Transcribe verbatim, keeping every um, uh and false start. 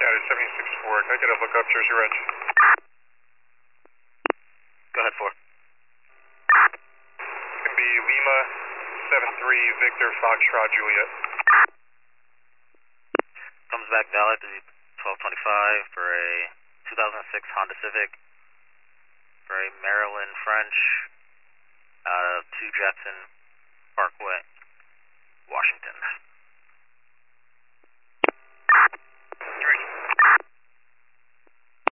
County seventy-six four, can I get a look up Jersey Ridge? Go ahead, four. It's going to be Lima seven three Victor Foxtrot Juliet. Comes back valid to twelve twenty-five for a two thousand six Honda Civic for a Maryland French out of two Jackson Parkway, Washington.